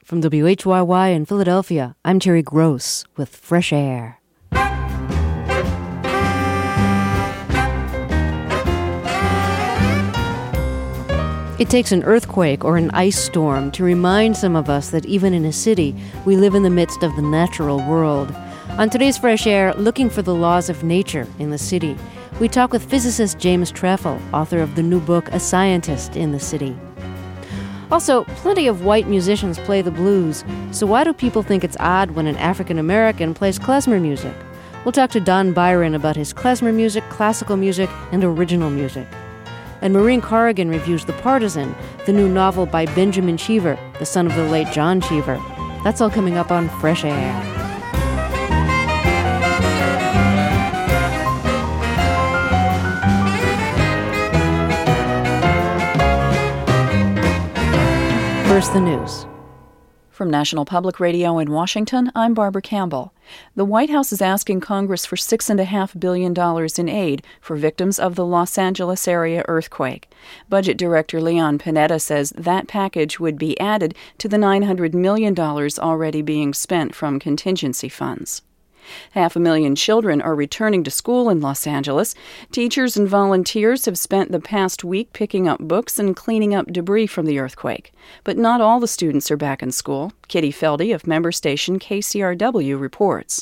From WHYY in Philadelphia, I'm Terry Gross with Fresh Air. It takes an earthquake or an ice storm to remind some of us that even in a city, we live in the midst of the natural world. On today's Fresh Air, looking for the laws of nature in the city, we talk with physicist James Trefil, author of the new book, A Scientist in the City. Also, plenty of white musicians play the blues, so why do people think it's odd when an African-American plays klezmer music? We'll talk to Don Byron about his klezmer music, classical music, and original music. And Maureen Corrigan reviews The Partisan, the new novel by Benjamin Cheever, the son of the late John Cheever. That's all coming up on Fresh Air. First, the news. From National Public Radio in Washington, I'm Barbara Campbell. The White House is asking Congress for $6.5 billion in aid for victims of the Los Angeles area earthquake. Budget Director Leon Panetta says that package would be added to the $900 million already being spent from contingency funds. 500,000 children are returning to school in Los Angeles. Teachers and volunteers have spent the past week picking up books and cleaning up debris from the earthquake. But not all the students are back in school. Kitty Feldy of member station KCRW reports.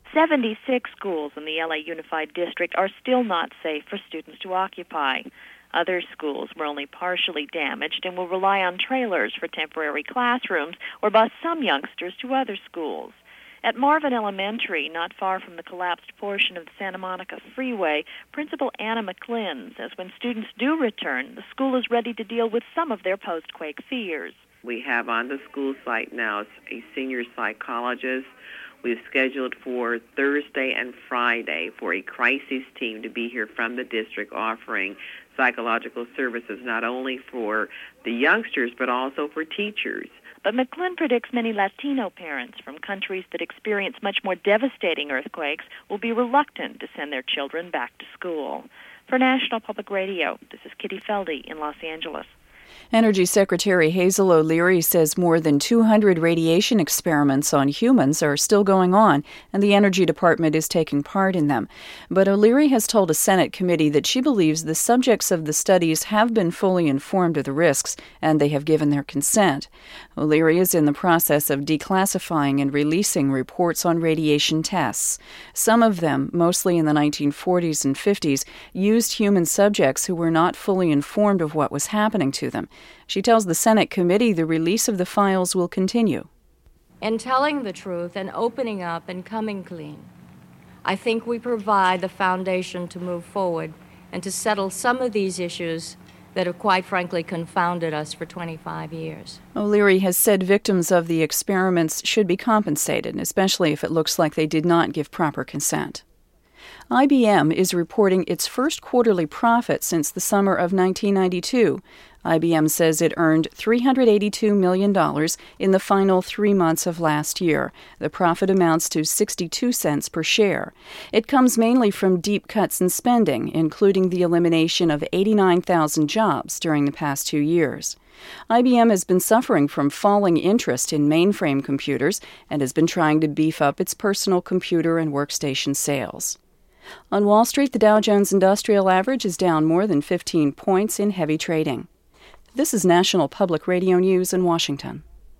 76 schools in the LA Unified District are still not safe for students to occupy. Other schools were only partially damaged and will rely on trailers for temporary classrooms or bus some youngsters to other schools. At Marvin Elementary, not far from the collapsed portion of the Santa Monica Freeway, Principal Anna McClinn says when students do return, the school is ready to deal with some of their post-quake fears. We have on the school site now a senior psychologist. We've scheduled for Thursday and Friday for a crisis team to be here from the district offering psychological services not only for the youngsters but also for teachers. But McClinn predicts many Latino parents from countries that experience much more devastating earthquakes will be reluctant to send their children back to school. For National Public Radio, this is Kitty Feldy in Los Angeles. Energy Secretary Hazel O'Leary says more than 200 radiation experiments on humans are still going on, and the Energy Department is taking part in them. But O'Leary has told a Senate committee that she believes the subjects of the studies have been fully informed of the risks, and they have given their consent. O'Leary is in the process of declassifying and releasing reports on radiation tests. Some of them, mostly in the 1940s and 50s, used human subjects who were not fully informed of what was happening to them. She tells the Senate committee the release of the files will continue. In telling the truth and opening up and coming clean, I think we provide the foundation to move forward and to settle some of these issues that have quite frankly confounded us for 25 years. O'Leary has said victims of the experiments should be compensated, especially if it looks like they did not give proper consent. IBM is reporting its first quarterly profit since the summer of 1992. IBM says it earned $382 million in the final 3 months of last year. The profit amounts to 62 cents per share. It comes mainly from deep cuts in spending, including the elimination of 89,000 jobs during the past 2 years. IBM has been suffering from falling interest in mainframe computers and has been trying to beef up its personal computer and workstation sales. On Wall Street, the Dow Jones Industrial Average is down more than 15 points in heavy trading. This is National Public Radio News in Washington.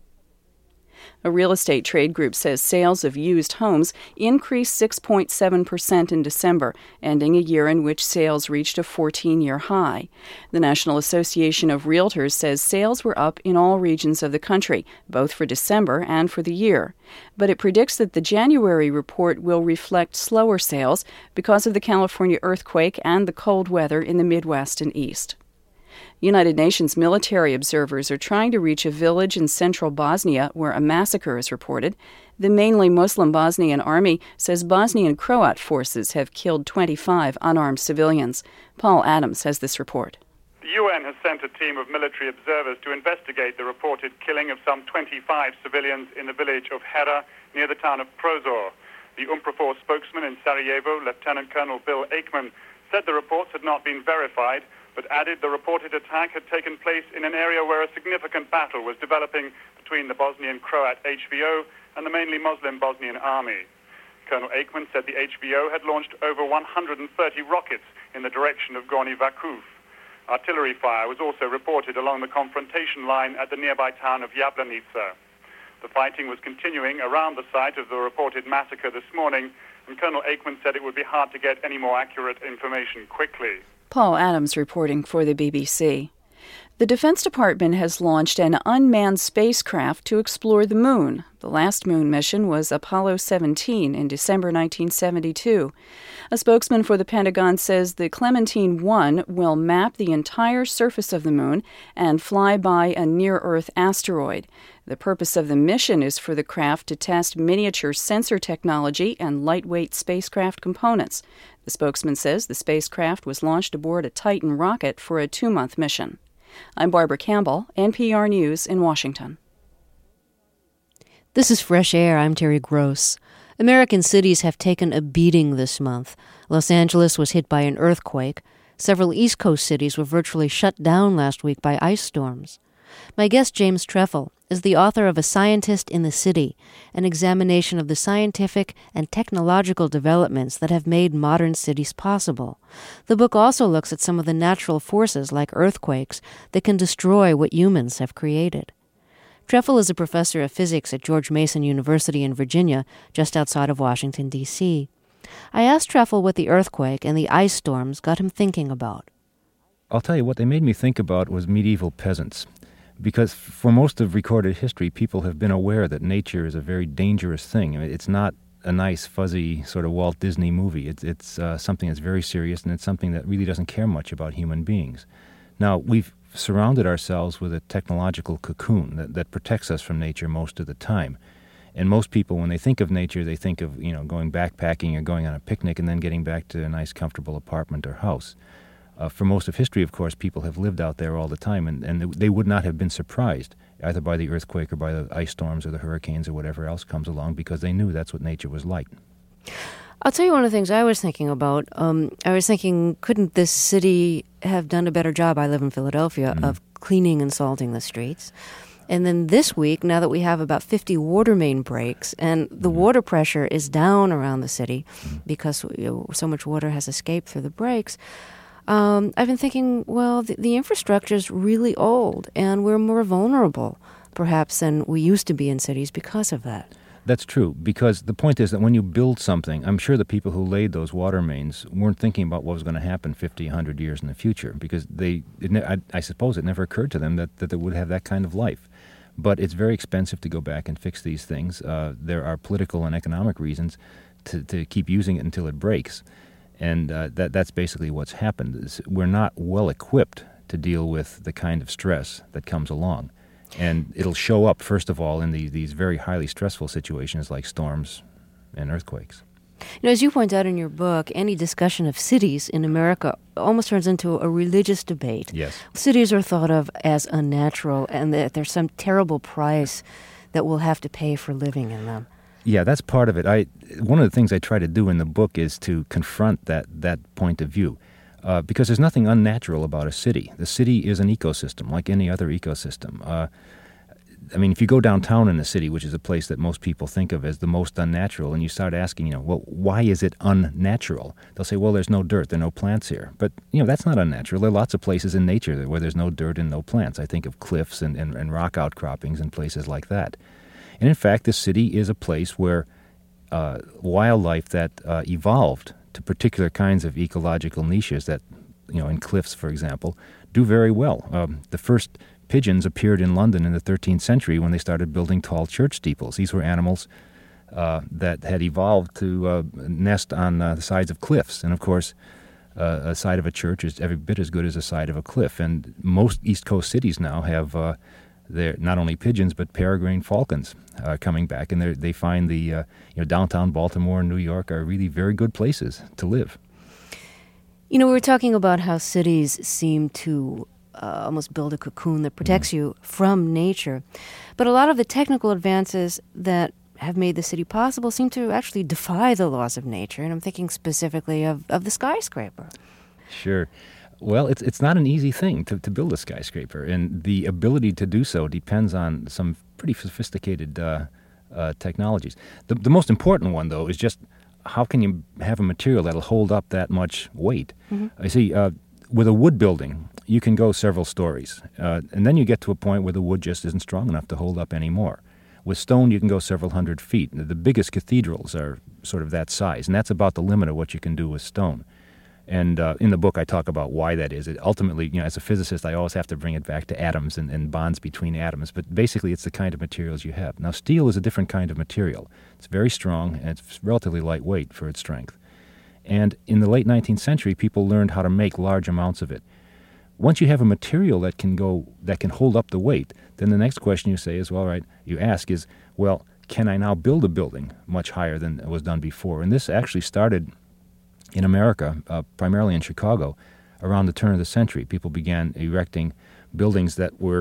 A real estate trade group says sales of used homes increased 6.7% in December, ending a year in which sales reached a 14-year high. The National Association of Realtors says sales were up in all regions of the country, both for December and for the year. But it predicts that the January report will reflect slower sales because of the California earthquake and the cold weather in the Midwest and East. United Nations military observers are trying to reach a village in central Bosnia where a massacre is reported. The mainly Muslim Bosnian army says Bosnian Croat forces have killed 25 unarmed civilians. Paul Adams has this report. The UN has sent a team of military observers to investigate the reported killing of some 25 civilians in the village of Hera near the town of Prozor. The UNPROFOR spokesman in Sarajevo, Lieutenant Colonel Bill Aikman, said the reports had not been verified, but added the reported attack had taken place in an area where a significant battle was developing between the Bosnian Croat HVO and the mainly Muslim Bosnian army. Colonel Aikman said the HVO had launched over 130 rockets in the direction of Gornji Vakuf. Artillery fire was also reported along the confrontation line at the nearby town of Jablanica. The fighting was continuing around the site of the reported massacre this morning, and Colonel Aikman said it would be hard to get any more accurate information quickly. Paul Adams reporting for the BBC. The Defense Department has launched an unmanned spacecraft to explore the moon. The last moon mission was Apollo 17 in December 1972. A spokesman for the Pentagon says the Clementine 1 will map the entire surface of the moon and fly by a near-Earth asteroid. The purpose of the mission is for the craft to test miniature sensor technology and lightweight spacecraft components. The spokesman says the spacecraft was launched aboard a Titan rocket for a 2-month mission. I'm Barbara Campbell, NPR News in Washington. This is Fresh Air. I'm Terry Gross. American cities have taken a beating this month. Los Angeles was hit by an earthquake. Several East Coast cities were virtually shut down last week by ice storms. My guest, James Trefil, is the author of A Scientist in the City, an examination of the scientific and technological developments that have made modern cities possible. The book also looks at some of the natural forces, like earthquakes, that can destroy what humans have created. Trefil is a professor of physics at George Mason University in Virginia, just outside of Washington, D.C. I asked Trefil what the earthquake and the ice storms got him thinking about. I'll tell you, what they made me think about was medieval peasants. Because for most of recorded history, people have been aware that nature is a very dangerous thing. I mean, it's not a nice, fuzzy sort of Walt Disney movie. It's something that's very serious, and it's something that really doesn't care much about human beings. Now, we've surrounded ourselves with a technological cocoon that protects us from nature most of the time. And most people, when they think of nature, they think of, going backpacking or going on a picnic and then getting back to a nice, comfortable apartment or house. For most of history, of course, people have lived out there all the time, and they would not have been surprised either by the earthquake or by the ice storms or the hurricanes or whatever else comes along, because they knew that's what nature was like. I'll tell you one of the things I was thinking about. I was thinking, couldn't this city have done a better job, I live in Philadelphia, of cleaning and salting the streets? And then this week, now that we have about 50 water main breaks, and the water pressure is down around the city because so much water has escaped through the breaks, I've been thinking, well, the infrastructure is really old, and we're more vulnerable, perhaps, than we used to be in cities because of that. That's true, because the point is that when you build something, I'm sure the people who laid those water mains weren't thinking about what was going to happen 50, 100 years in the future, because I suppose it never occurred to them that they would have that kind of life. But it's very expensive to go back and fix these things. There are political and economic reasons to keep using it until it breaks. And that's basically what's happened. We're not well equipped to deal with the kind of stress that comes along. And it'll show up, first of all, in these very highly stressful situations like storms and earthquakes. As you point out in your book, any discussion of cities in America almost turns into a religious debate. Yes. Cities are thought of as unnatural, and that there's some terrible price that we'll have to pay for living in them. Yeah, that's part of it. One of the things I try to do in the book is to confront that point of view, because there's nothing unnatural about a city. The city is an ecosystem, like any other ecosystem. If you go downtown in a city, which is a place that most people think of as the most unnatural, and you start asking, well, why is it unnatural? They'll say, well, there's no dirt, there are no plants here. But, that's not unnatural. There are lots of places in nature where there's no dirt and no plants. I think of cliffs and rock outcroppings and places like that. And in fact, the city is a place where wildlife that evolved to particular kinds of ecological niches that, in cliffs, for example, do very well. The first pigeons appeared in London in the 13th century when they started building tall church steeples. These were animals that had evolved to nest on the sides of cliffs. And, of course, a side of a church is every bit as good as a side of a cliff. And most East Coast cities now have they're not only pigeons but peregrine falcons coming back, and they find the downtown Baltimore and New York are really very good places to live. We were talking about how cities seem to almost build a cocoon that protects you from nature, but a lot of the technical advances that have made the city possible seem to actually defy the laws of nature, and I'm thinking specifically of the skyscraper. Sure. Well, it's not an easy thing to build a skyscraper, and the ability to do so depends on some pretty sophisticated technologies. The most important one, though, is just how can you have a material that'll hold up that much weight? Mm-hmm. I see, with a wood building, you can go several stories, and then you get to a point where the wood just isn't strong enough to hold up anymore. With stone, you can go several hundred feet. The biggest cathedrals are sort of that size, and that's about the limit of what you can do with stone. And in the book, I talk about why that is. It ultimately, as a physicist, I always have to bring it back to atoms and bonds between atoms. But basically, it's the kind of materials you have. Now, steel is a different kind of material. It's very strong, and it's relatively lightweight for its strength. And in the late 19th century, people learned how to make large amounts of it. Once you have a material that can hold up the weight, then the next question you say is, well, can I now build a building much higher than was done before? And this actually started in America, primarily in Chicago, around the turn of the century. People began erecting buildings that were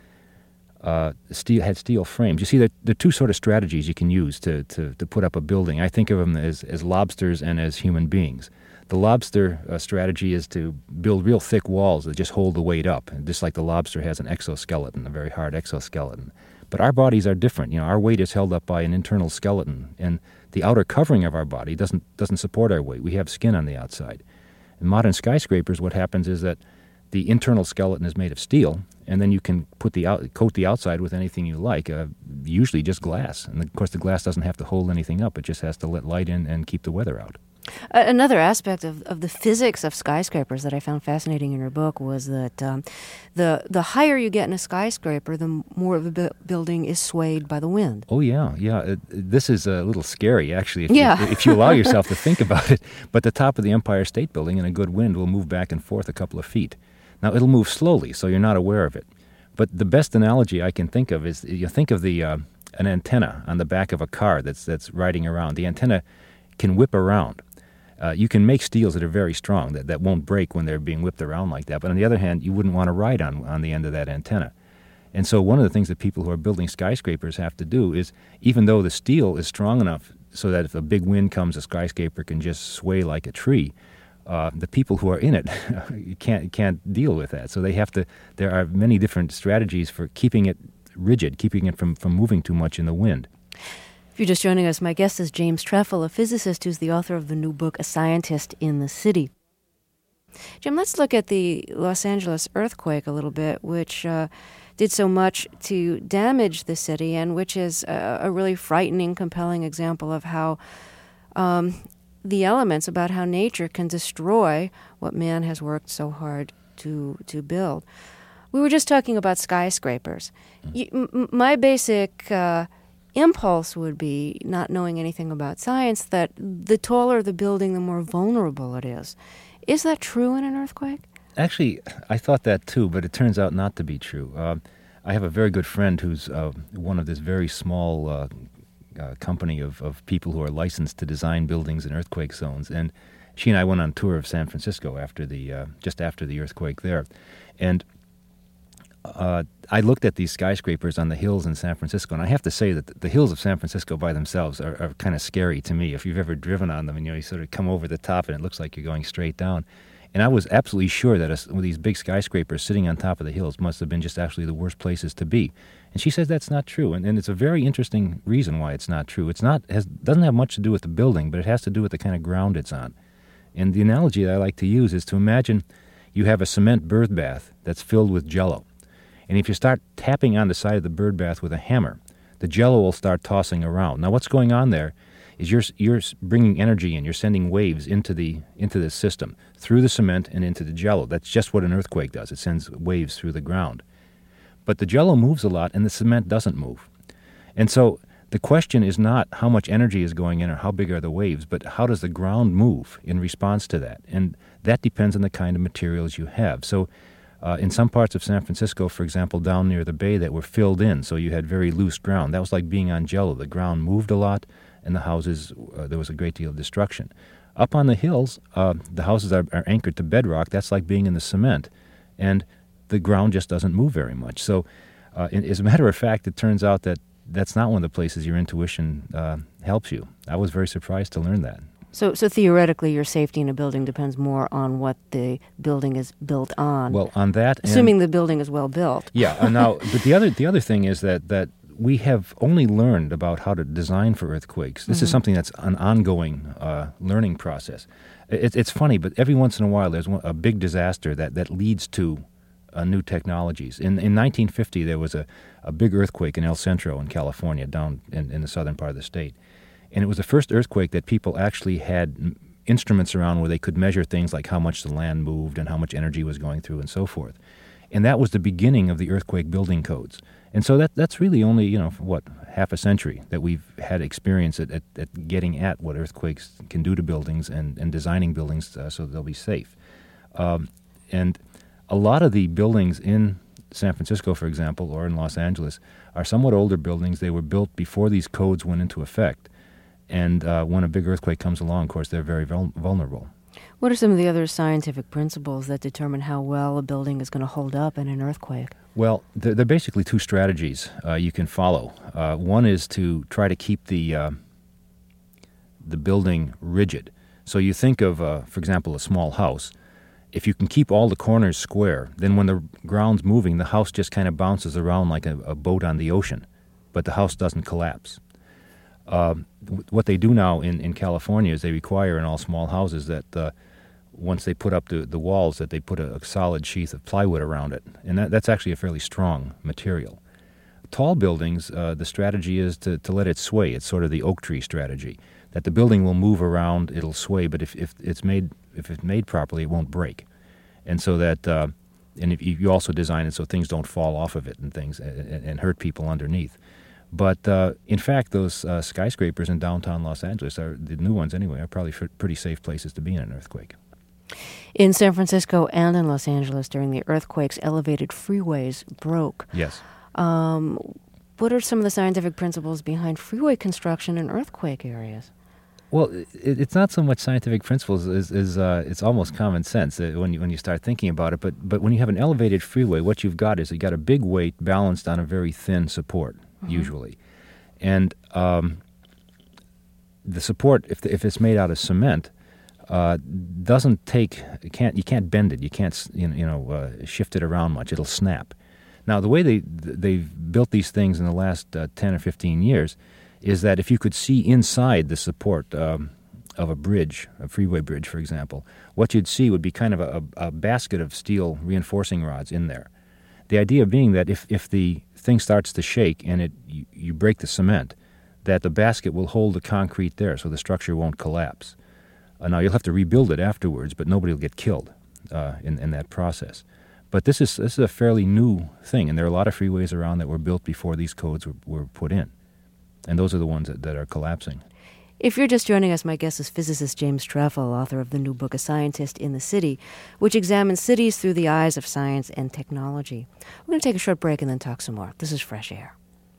had steel frames. You see, there are two sort of strategies you can use to put up a building. I think of them as lobsters and as human beings. The lobster strategy is to build real thick walls that just hold the weight up, just like the lobster has an exoskeleton, a very hard exoskeleton. But our bodies are different. Our weight is held up by an internal skeleton, and the outer covering of our body doesn't support our weight. We have skin on the outside. In modern skyscrapers, what happens is that the internal skeleton is made of steel, and then you can coat the outside with anything you like, usually just glass. And of course, the glass doesn't have to hold anything up. It just has to let light in and keep the weather out. Another aspect of the physics of skyscrapers that I found fascinating in your book was that the higher you get in a skyscraper, the more of the building is swayed by the wind. Oh, yeah. This is a little scary, actually, if you allow yourself to think about it. But the top of the Empire State Building in a good wind will move back and forth a couple of feet. Now, it'll move slowly, so you're not aware of it. But the best analogy I can think of is you think of an antenna on the back of a car that's riding around. The antenna can whip around. You can make steels that are very strong, that won't break when they're being whipped around like that. But on the other hand, you wouldn't want to ride on the end of that antenna. And so one of the things that people who are building skyscrapers have to do is, even though the steel is strong enough so that if a big wind comes, a skyscraper can just sway like a tree, the people who are in it can't deal with that. So there are many different strategies for keeping it rigid, keeping it from moving too much in the wind. If you're just joining us, my guest is James Trefil, a physicist who's the author of the new book, A Scientist in the City. Jim, let's look at the Los Angeles earthquake a little bit, which did so much to damage the city and which is a really frightening, compelling example of how the elements, about how nature can destroy what man has worked so hard to build. We were just talking about skyscrapers. My basic impulse would be, not knowing anything about science, that the taller the building, the more vulnerable it is. Is that true in an earthquake? Actually, I thought that too, but it turns out not to be true. I have a very good friend who's one of this very small company of people who are licensed to design buildings in earthquake zones, and she and I went on a tour of San Francisco just after the earthquake there, and I looked at these skyscrapers on the hills in San Francisco, and I have to say that the hills of San Francisco by themselves are kind of scary to me. If you've ever driven on them, and you sort of come over the top and it looks like you're going straight down. And I was absolutely sure that with these big skyscrapers sitting on top of the hills must have been just actually the worst places to be. And she says that's not true, and it's a very interesting reason why it's not true. Doesn't have much to do with the building, but it has to do with the kind of ground it's on. And the analogy that I like to use is to imagine you have a cement bird bath that's filled with Jell-O. And if you start tapping on the side of the bird bath with a hammer, the Jell-O will start tossing around. Now, what's going on there is you're bringing energy in. You're sending waves into the system, through the cement and into the Jell-O. That's just what an earthquake does. It sends waves through the ground. But the Jell-O moves a lot, and the cement doesn't move. And so the question is not how much energy is going in or how big are the waves, but how does the ground move in response to that? And that depends on the kind of materials you have. So in some parts of San Francisco, for example, down near the bay that were filled in, so you had very loose ground. That was like being on Jell-O. The ground moved a lot, and the houses, there was a great deal of destruction. Up on the hills, the houses are anchored to bedrock. That's like being in the cement, and the ground just doesn't move very much. So as a matter of fact, it turns out that that's not one of the places your intuition helps you. I was very surprised to learn that. So theoretically, your safety in a building depends more on what the building is built on. Well, on that, assuming the building is well built. Yeah. Now, but the other thing is that we have only learned about how to design for earthquakes. This is something that's an ongoing learning process. It's funny, but every once in a while there's a big disaster that leads to new technologies. In 1950, there was a big earthquake in El Centro in California, down in the southern part of the state. And it was the first earthquake that people actually had instruments around where they could measure things like how much the land moved and how much energy was going through and so forth. And that was the beginning of the earthquake building codes. And so that's really only, half a century that we've had experience at getting at what earthquakes can do to buildings and designing buildings so they'll be safe. And a lot of the buildings in San Francisco, for example, or in Los Angeles, are somewhat older buildings. They were built before these codes went into effect. And when a big earthquake comes along, of course, they're very vulnerable. What are some of the other scientific principles that determine how well a building is going to hold up in an earthquake? Well, there are basically two strategies you can follow. One is to try to keep the building rigid. So you think of, for example, a small house. If you can keep all the corners square, then when the ground's moving, the house just kind of bounces around like a boat on the ocean, but the house doesn't collapse. What they do now in California is they require in all small houses that once they put up the walls that they put a solid sheath of plywood around it. And that's actually a fairly strong material. Tall buildings, the strategy is to let it sway. It's sort of the oak tree strategy, that the building will move around, it'll sway, but if it's made properly, it won't break. And so that, and if you also design it so things don't fall off of it and things and hurt people underneath. But in fact, those skyscrapers in downtown Los Angeles, the new ones anyway, are probably pretty safe places to be in an earthquake. In San Francisco and in Los Angeles during the earthquakes, elevated freeways broke. Yes. What are some of the scientific principles behind freeway construction in earthquake areas? Well, it's not so much scientific principles as it's almost common sense when you start thinking about it. But when you have an elevated freeway, what you've got is you got a big weight balanced on a very thin support. Usually, and the support, if it's made out of cement, doesn't take. You can't bend it. You can't shift it around much. It'll snap. Now, the way they've built these things in the last 10 or 15 years is that if you could see inside the support of a bridge, a freeway bridge, for example, what you'd see would be kind of a basket of steel reinforcing rods in there. The idea being that if the thing starts to shake and you break the cement, that the basket will hold the concrete there so the structure won't collapse. Now, you'll have to rebuild it afterwards, but nobody will get killed in that process. But this is a fairly new thing, and there are a lot of freeways around that were built before these codes were put in. And those are the ones that are collapsing. If you're just joining us, my guest is physicist James Trefil, author of the new book, A Scientist in the City, which examines cities through the eyes of science and technology. We're going to take a short break and then talk some more. This is Fresh Air.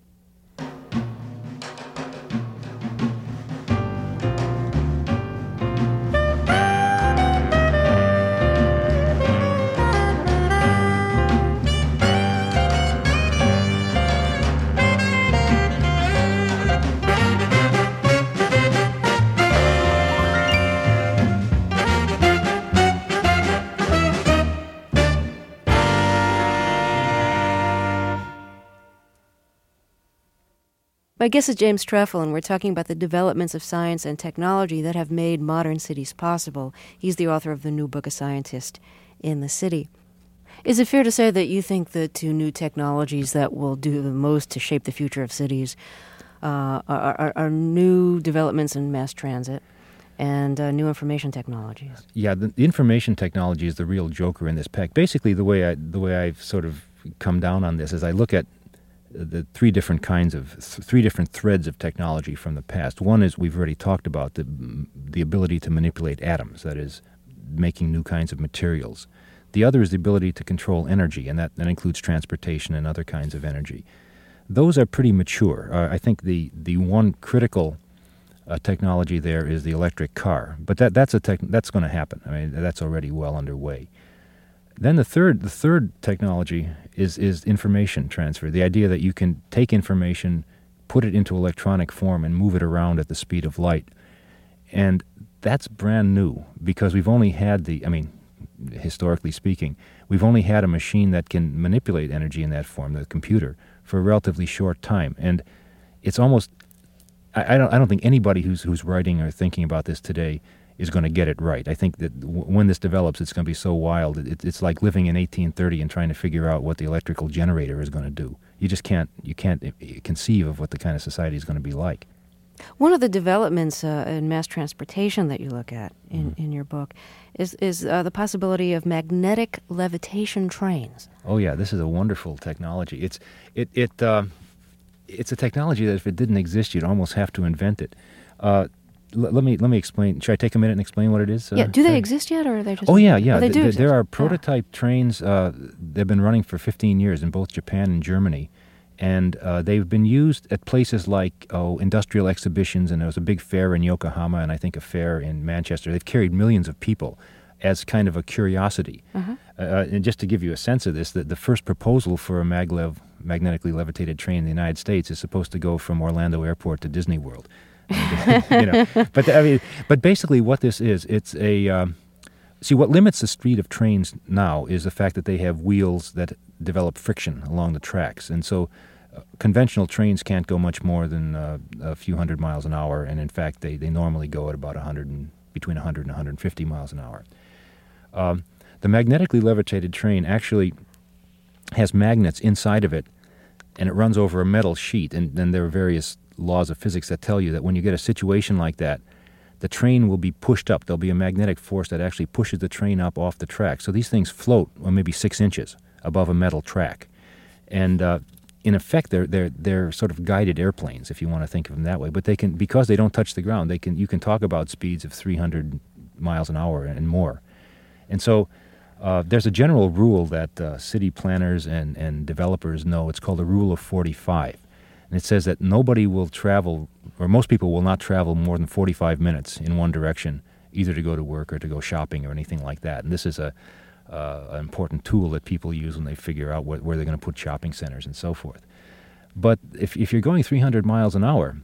My guest is James Trefil, and we're talking about the developments of science and technology that have made modern cities possible. He's the author of the new book, A Scientist in the City. Is it fair to say that you think the two new technologies that will do the most to shape the future of cities are new developments in mass transit and new information technologies? Yeah, the information technology is the real joker in this pack. Basically, the way I've sort of come down on this is I look at the three different threads of technology from the past. One is we've already talked about the ability to manipulate atoms, that is, making new kinds of materials. The other is the ability to control energy, and that includes transportation and other kinds of energy. Those are pretty mature. I think the one critical technology there is the electric car, but that's going to happen. I mean, that's already well underway. Then the third technology is information transfer, the idea that you can take information, put it into electronic form, and move it around at the speed of light. And that's brand new because we've only had historically speaking, we've only had a machine that can manipulate energy in that form, the computer, for a relatively short time. And it's almost, I don't think anybody who's writing or thinking about this today is going to get it right. I think that when this develops, it's going to be so wild. It's like living in 1830 and trying to figure out what the electrical generator is going to do. You just can't conceive of what the kind of society is going to be like. One of the developments in mass transportation that you look at in your book is the possibility of magnetic levitation trains. Oh yeah, this is a wonderful technology. It's a technology that if it didn't exist, you'd almost have to invent it. Let me explain. Should I take a minute and explain what it is? Yeah. Do they exist yet, or are they just? Oh yeah, yeah. Oh, they do. There are prototype trains. They've been running for 15 years in both Japan and Germany, and they've been used at places like industrial exhibitions. And there was a big fair in Yokohama, and I think a fair in Manchester. They've carried millions of people as kind of a curiosity. And just to give you a sense of this, the first proposal for a magnetically levitated train in the United States is supposed to go from Orlando Airport to Disney World. But basically what this is, it's a see, what limits the street of trains now is the fact that they have wheels that develop friction along the tracks, and so conventional trains can't go much more than a few hundred miles an hour, and in fact they normally go at about between 100 and 150 miles an hour. The magnetically levitated train actually has magnets inside of it, and it runs over a metal sheet, and then there are various laws of physics that tell you that when you get a situation like that, the train will be pushed up. There'll be a magnetic force that actually pushes the train up off the track. So these things float, maybe 6 inches above a metal track. And in effect, they're sort of guided airplanes, if you want to think of them that way. But they can, because they don't touch the ground, you can talk about speeds of 300 miles an hour and more. And so there's a general rule that city planners and developers know. It's called the Rule of 45. And it says that nobody will travel, or most people will not travel more than 45 minutes in one direction, either to go to work or to go shopping or anything like that. And this is an important tool that people use when they figure out where they're going to put shopping centers and so forth. But if you're going 300 miles an hour,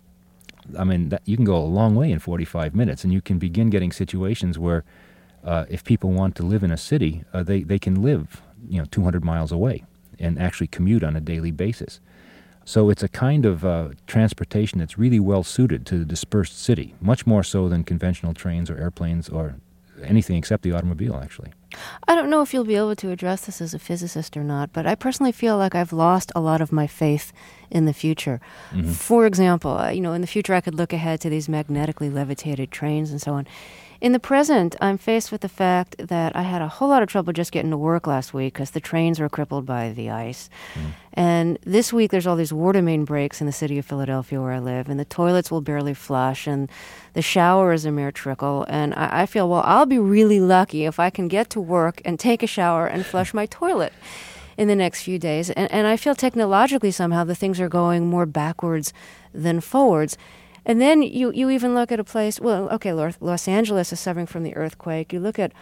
you can go a long way in 45 minutes, and you can begin getting situations where if people want to live in a city, they can live 200 miles away and actually commute on a daily basis. So it's a kind of transportation that's really well suited to the dispersed city, much more so than conventional trains or airplanes or anything except the automobile, actually. I don't know if you'll be able to address this as a physicist or not, but I personally feel like I've lost a lot of my faith in the future. Mm-hmm. For example, in the future I could look ahead to these magnetically levitated trains and so on. In the present, I'm faced with the fact that I had a whole lot of trouble just getting to work last week because the trains were crippled by the ice. And this week there's all these water main breaks in the city of Philadelphia where I live, and the toilets will barely flush, and the shower is a mere trickle. And I feel, well, I'll be really lucky if I can get to work and take a shower and flush my toilet in the next few days. And I feel technologically somehow the things are going more backwards than forwards. And then you even look at a place, Los Angeles is suffering from the earthquake. You look at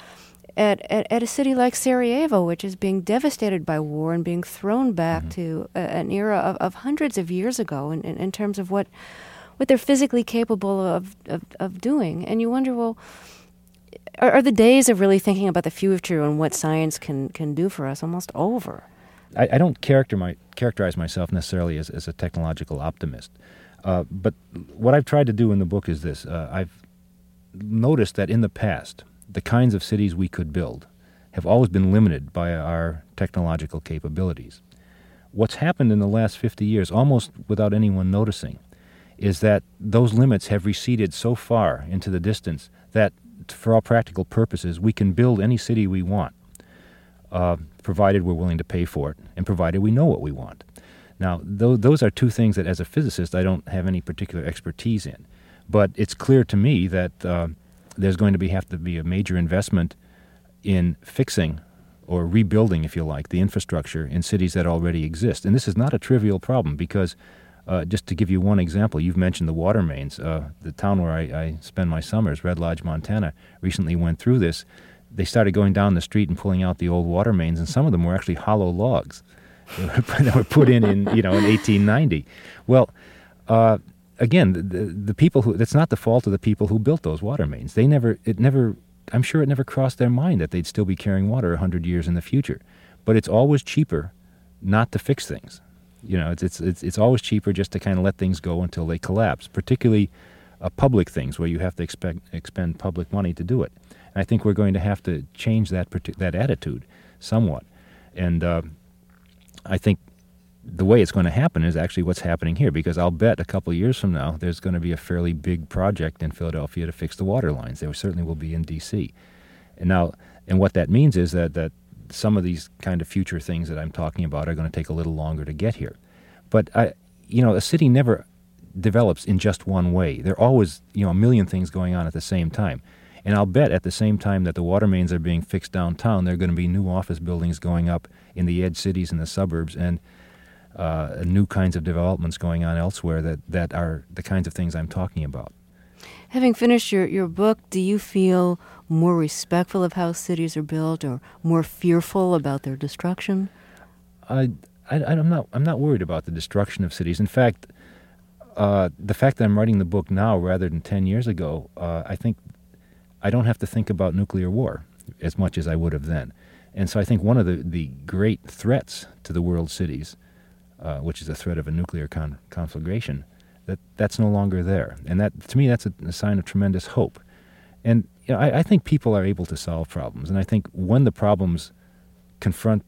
a city like Sarajevo, which is being devastated by war and being thrown back to an era of hundreds of years ago in terms of what they're physically capable of doing. And you wonder, well, are the days of really thinking about the future and what science can do for us almost over? I don't characterize myself necessarily as a technological optimist. But what I've tried to do in the book is this. I've noticed that in the past, the kinds of cities we could build have always been limited by our technological capabilities. What's happened in the last 50 years, almost without anyone noticing, is that those limits have receded so far into the distance that, for all practical purposes, we can build any city we want, provided we're willing to pay for it and provided we know what we want. Now, those are two things that, as a physicist, I don't have any particular expertise in. But it's clear to me that there's going to have to be a major investment in fixing or rebuilding, if you like, the infrastructure in cities that already exist. And this is not a trivial problem because, just to give you one example, you've mentioned the water mains. The town where I spend my summers, Red Lodge, Montana, recently went through this. They started going down the street and pulling out the old water mains, and some of them were actually hollow logs. That were put in 1890. Well, again, the people who, that's not the fault of the people who built those water mains. I'm sure it never crossed their mind that they'd still be carrying water 100 years in the future. But it's always cheaper not to fix things. It's always cheaper just to kind of let things go until they collapse, particularly public things where you have to expend public money to do it. And I think we're going to have to change that attitude somewhat. And I think the way it's going to happen is actually what's happening here, because I'll bet a couple of years from now there's going to be a fairly big project in Philadelphia to fix the water lines. There certainly will be in D.C. And what that means is that some of these kind of future things that I'm talking about are going to take a little longer to get here. But a city never develops in just one way. There are always a million things going on at the same time. And I'll bet at the same time that the water mains are being fixed downtown, there are going to be new office buildings going up in the edge cities and the suburbs, and new kinds of developments going on elsewhere that are the kinds of things I'm talking about. Having finished your book, do you feel more respectful of how cities are built, or more fearful about their destruction? I'm not worried about the destruction of cities. In fact, the fact that I'm writing the book now rather than 10 years ago, I think I don't have to think about nuclear war as much as I would have then. And so I think one of the great threats to the world's cities, which is the threat of a nuclear conflagration, that's no longer there. And that, to me, that's a sign of tremendous hope. And I think people are able to solve problems. And I think when the problems confront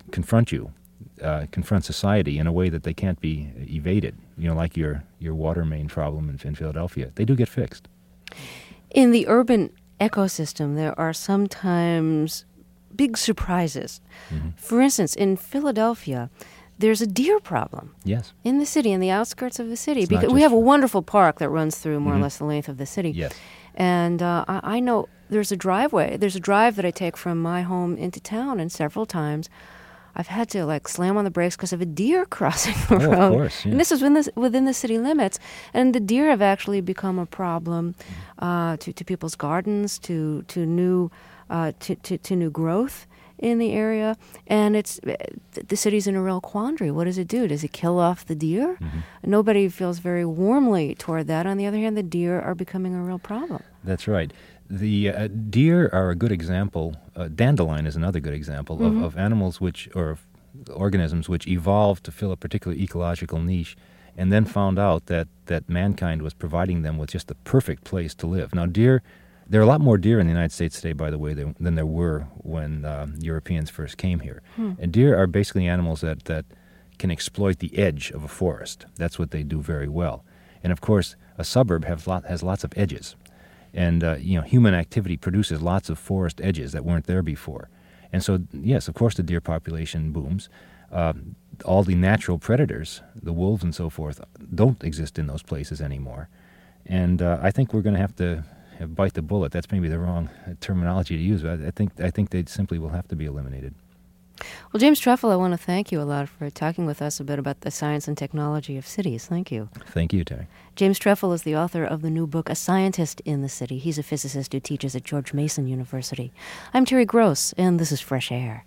society in a way that they can't be evaded, like your water main problem in Philadelphia, they do get fixed. In the urban ecosystem, there are sometimes big surprises. Mm-hmm. For instance, in Philadelphia, there's a deer problem. Yes. In the city, in the outskirts of the city. Because we have a wonderful park that runs through more or less the length of the city. Yes. And I know there's a drive that I take from my home into town, and several times I've had to slam on the brakes because of a deer crossing the road. Of course, yeah. And this is within the city limits. And the deer have actually become a problem to people's gardens, to new growth in the area. And the city's in a real quandary. What does it do? Does it kill off the deer? Mm-hmm. Nobody feels very warmly toward that. On the other hand, the deer are becoming a real problem. That's right. The deer are a good example. Dandelion is another good example of animals or organisms which evolved to fill a particular ecological niche, and then found out that mankind was providing them with just the perfect place to live. Now, there are a lot more deer in the United States today, by the way, than there were when Europeans first came here. And deer are basically animals that can exploit the edge of a forest. That's what they do very well. And of course, a suburb has lots of edges. And, human activity produces lots of forest edges that weren't there before. And so, yes, of course the deer population booms. All the natural predators, the wolves and so forth, don't exist in those places anymore. And I think we're going to have to bite the bullet. That's maybe the wrong terminology to use, but I think they simply will have to be eliminated. Well, James Trefil, I want to thank you a lot for talking with us a bit about the science and technology of cities. Thank you. Thank you, Terry. James Trefil is the author of the new book, A Scientist in the City. He's a physicist who teaches at George Mason University. I'm Terry Gross, and this is Fresh Air.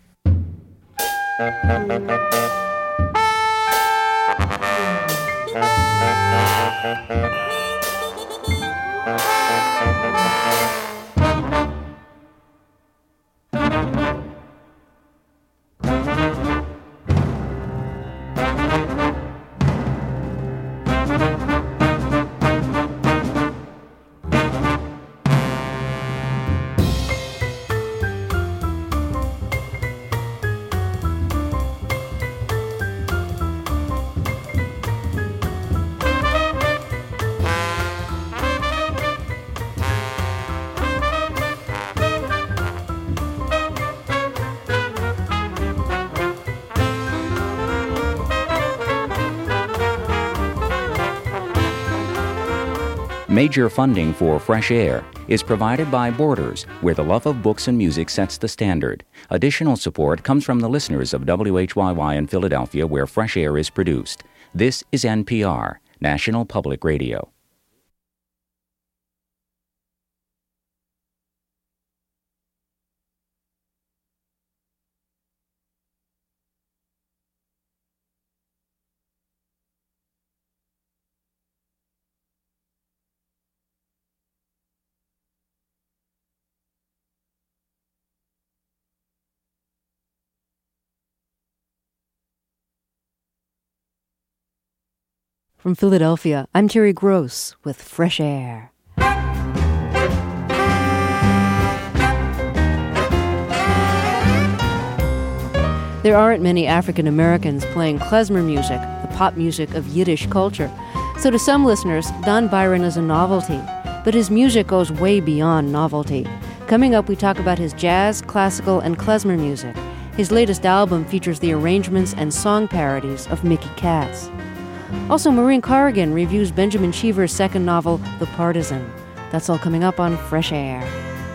Major funding for Fresh Air is provided by Borders, where the love of books and music sets the standard. Additional support comes from the listeners of WHYY in Philadelphia, where Fresh Air is produced. This is NPR, National Public Radio. From Philadelphia, I'm Terry Gross with Fresh Air. There aren't many African Americans playing klezmer music, the pop music of Yiddish culture. So to some listeners, Don Byron is a novelty. But his music goes way beyond novelty. Coming up, we talk about his jazz, classical, and klezmer music. His latest album features the arrangements and song parodies of Mickey Katz. Also, Maureen Corrigan reviews Benjamin Cheever's second novel, The Partisan. That's all coming up on Fresh Air.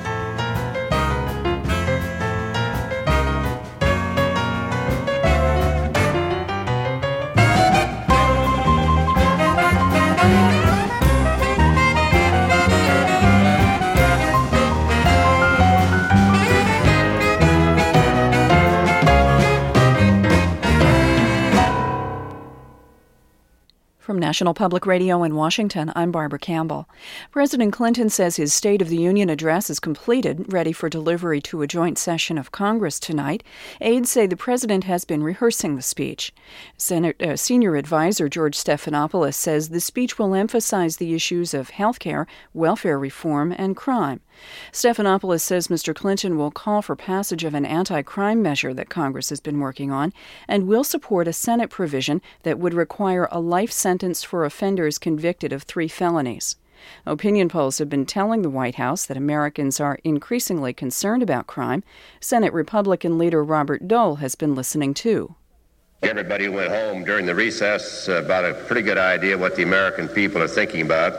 From National Public Radio in Washington, I'm Barbara Campbell. President Clinton says his State of the Union address is completed, ready for delivery to a joint session of Congress tonight. Aides say the president has been rehearsing the speech. Senior advisor George Stephanopoulos says the speech will emphasize the issues of health care, welfare reform, and crime. Stephanopoulos says Mr. Clinton will call for passage of an anti-crime measure that Congress has been working on and will support a Senate provision that would require a life sentence for offenders convicted of 3 felonies. Opinion polls have been telling the White House that Americans are increasingly concerned about crime. Senate Republican leader Robert Dole has been listening too. Everybody who went home during the recess about a pretty good idea what the American people are thinking about.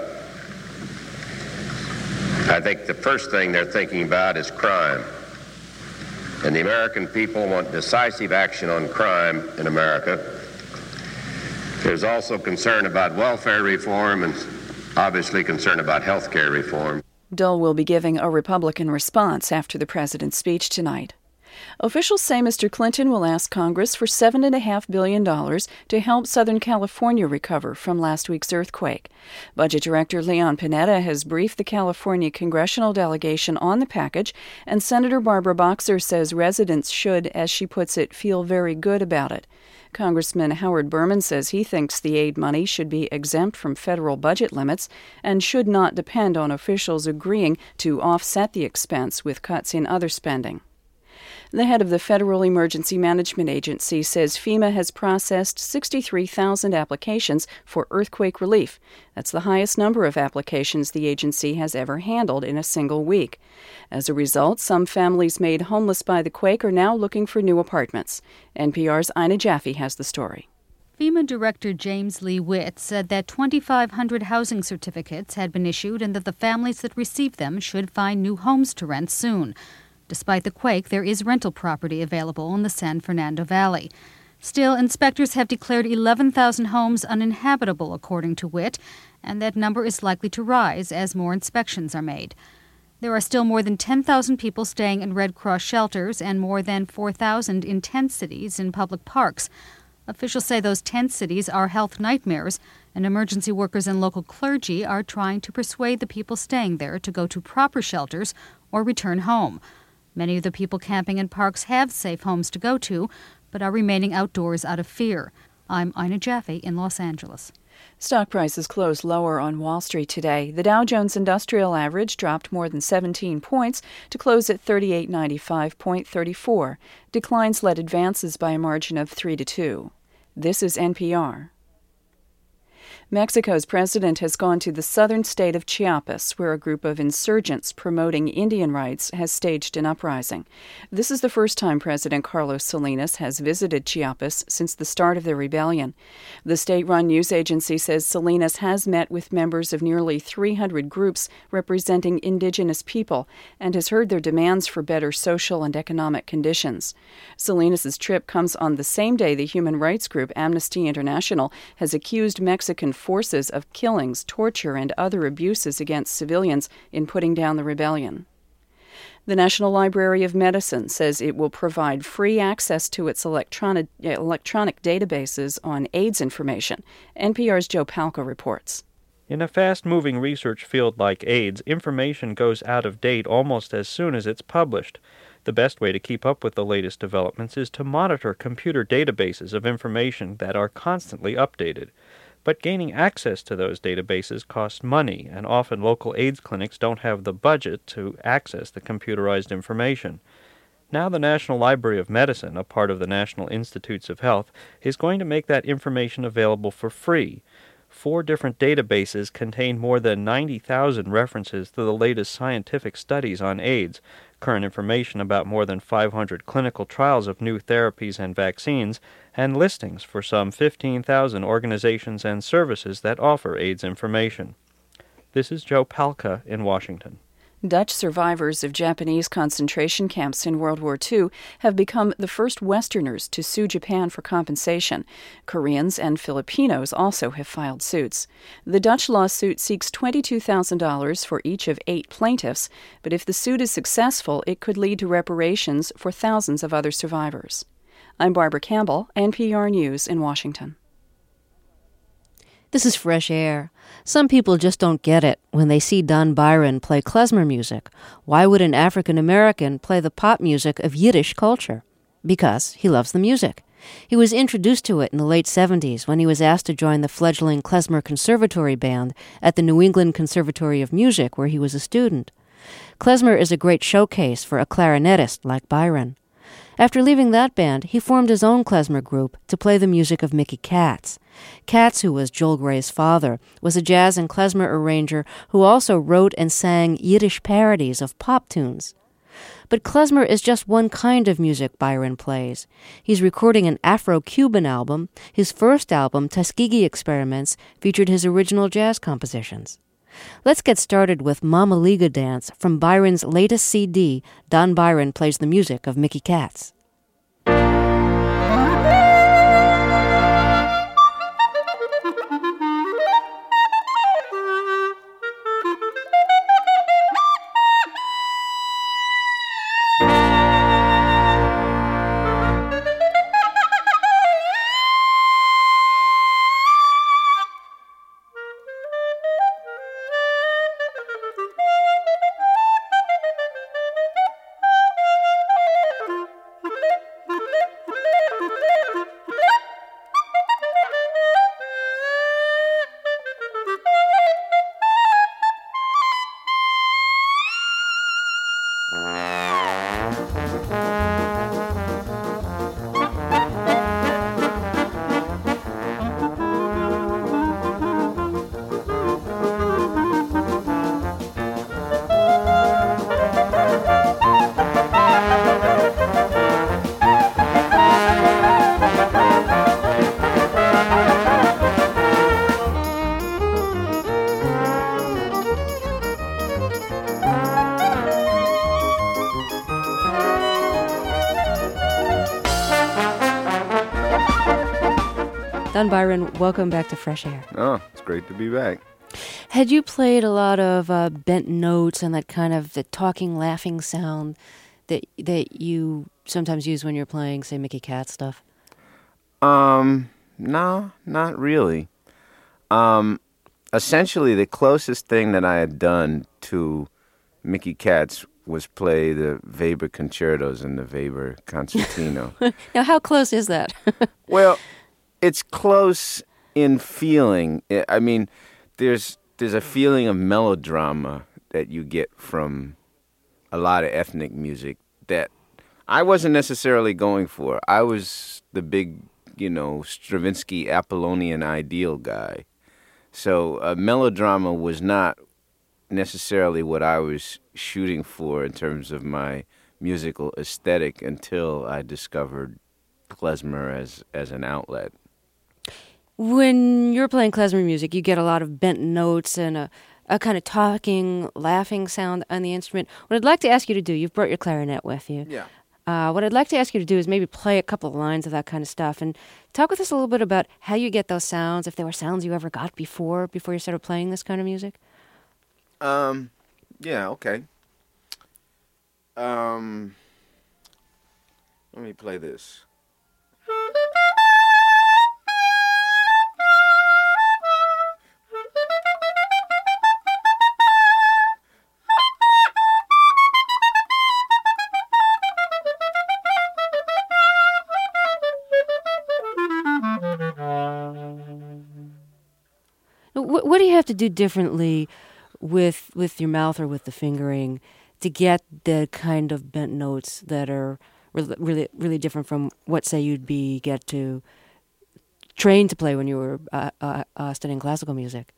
I think the first thing they're thinking about is crime. And the American people want decisive action on crime in America. There's also concern about welfare reform and obviously concern about health care reform. Dole will be giving a Republican response after the president's speech tonight. Officials say Mr. Clinton will ask Congress for $7.5 billion to help Southern California recover from last week's earthquake. Budget Director Leon Panetta has briefed the California congressional delegation on the package, and Senator Barbara Boxer says residents should, as she puts it, feel very good about it. Congressman Howard Berman says he thinks the aid money should be exempt from federal budget limits and should not depend on officials agreeing to offset the expense with cuts in other spending. The head of the Federal Emergency Management Agency says FEMA has processed 63,000 applications for earthquake relief. That's the highest number of applications the agency has ever handled in a single week. As a result, some families made homeless by the quake are now looking for new apartments. NPR's Ina Jaffe has the story. FEMA Director James Lee Witt said that 2,500 housing certificates had been issued and that the families that received them should find new homes to rent soon. Despite the quake, there is rental property available in the San Fernando Valley. Still, inspectors have declared 11,000 homes uninhabitable, according to Witt, and that number is likely to rise as more inspections are made. There are still more than 10,000 people staying in Red Cross shelters and more than 4,000 in tent cities in public parks. Officials say those tent cities are health nightmares, and emergency workers and local clergy are trying to persuade the people staying there to go to proper shelters or return home. Many of the people camping in parks have safe homes to go to, but are remaining outdoors out of fear. I'm Ina Jaffe in Los Angeles. Stock prices closed lower on Wall Street today. The Dow Jones Industrial Average dropped more than 17 points to close at 3895.34. Declines led advances by a margin of 3-2. This is NPR. Mexico's president has gone to the southern state of Chiapas, where a group of insurgents promoting Indian rights has staged an uprising. This is the first time President Carlos Salinas has visited Chiapas since the start of the rebellion. The state-run news agency says Salinas has met with members of nearly 300 groups representing indigenous people and has heard their demands for better social and economic conditions. Salinas' trip comes on the same day the human rights group Amnesty International has accused Mexican forces of killings, torture, and other abuses against civilians in putting down the rebellion. The National Library of Medicine says it will provide free access to its electronic databases on AIDS information. NPR's Joe Palca reports. In a fast-moving research field like AIDS, information goes out of date almost as soon as it's published. The best way to keep up with the latest developments is to monitor computer databases of information that are constantly updated. But gaining access to those databases costs money, and often local AIDS clinics don't have the budget to access the computerized information. Now the National Library of Medicine, a part of the National Institutes of Health, is going to make that information available for free. 4 different databases contain more than 90,000 references to the latest scientific studies on AIDS, current information about more than 500 clinical trials of new therapies and vaccines, and listings for some 15,000 organizations and services that offer AIDS information. This is Joe Palca in Washington. Dutch survivors of Japanese concentration camps in World War II have become the first Westerners to sue Japan for compensation. Koreans and Filipinos also have filed suits. The Dutch lawsuit seeks $22,000 for each of 8 plaintiffs, but if the suit is successful, it could lead to reparations for thousands of other survivors. I'm Barbara Campbell, NPR News in Washington. This is Fresh Air. Some people just don't get it when they see Don Byron play klezmer music. Why would an African American play the pop music of Yiddish culture? Because he loves the music. He was introduced to it in the late 70s when he was asked to join the fledgling klezmer conservatory band at the New England Conservatory of Music, where he was a student. Klezmer is a great showcase for a clarinetist like Byron. After leaving that band, he formed his own klezmer group to play the music of Mickey Katz. Katz, who was Joel Gray's father, was a jazz and klezmer arranger who also wrote and sang Yiddish parodies of pop tunes. But klezmer is just one kind of music Byron plays. He's recording an Afro-Cuban album. His first album, Tuskegee Experiments, featured his original jazz compositions. Let's get started with Mama Liga Dance from Byron's latest CD. Don Byron plays the music of Mickey Katz. Don Byron, welcome back to Fresh Air. Oh, it's great to be back. Had you played a lot of bent notes and that kind of the talking, laughing sound that you sometimes use when you're playing, say, Mickey Katz stuff? No, not really. Essentially, the closest thing that I had done to Mickey Katz was play the Weber concertos and the Weber concertino. Now, how close is that? Well, it's close in feeling. I mean, there's a feeling of melodrama that you get from a lot of ethnic music that I wasn't necessarily going for. I was the big, Stravinsky Apollonian ideal guy. So melodrama was not necessarily what I was shooting for in terms of my musical aesthetic until I discovered klezmer as an outlet. When you're playing klezmer music, you get a lot of bent notes and a kind of talking, laughing sound on the instrument. What I'd like to ask you to do, you've brought your clarinet with you. Yeah. What I'd like to ask you to do is maybe play a couple of lines of that kind of stuff and talk with us a little bit about how you get those sounds, if there were sounds you ever got before you started playing this kind of music. Yeah, okay. Let me play this. What do you have to do differently with your mouth or with the fingering to get the kind of bent notes that are really, really different from what, say, you'd get to trained to play when you were studying classical music?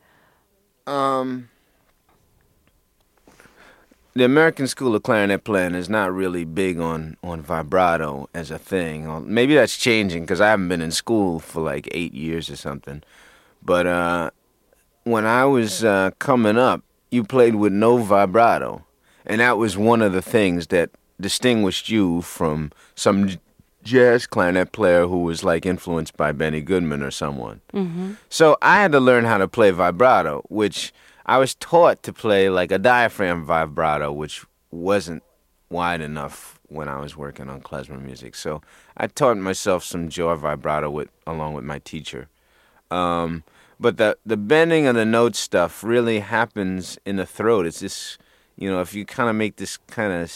The American School of Clarinet Playing is not really big on vibrato as a thing. Maybe that's changing because I haven't been in school for like 8 years or something. But when I was coming up, you played with no vibrato. And that was one of the things that distinguished you from some jazz clarinet player who was like influenced by Benny Goodman or someone. Mm-hmm. So I had to learn how to play vibrato, which I was taught to play like a diaphragm vibrato, which wasn't wide enough when I was working on klezmer music. So I taught myself some jaw vibrato along with my teacher. But the bending of the note stuff really happens in the throat. It's this, if you kind of make this kind of,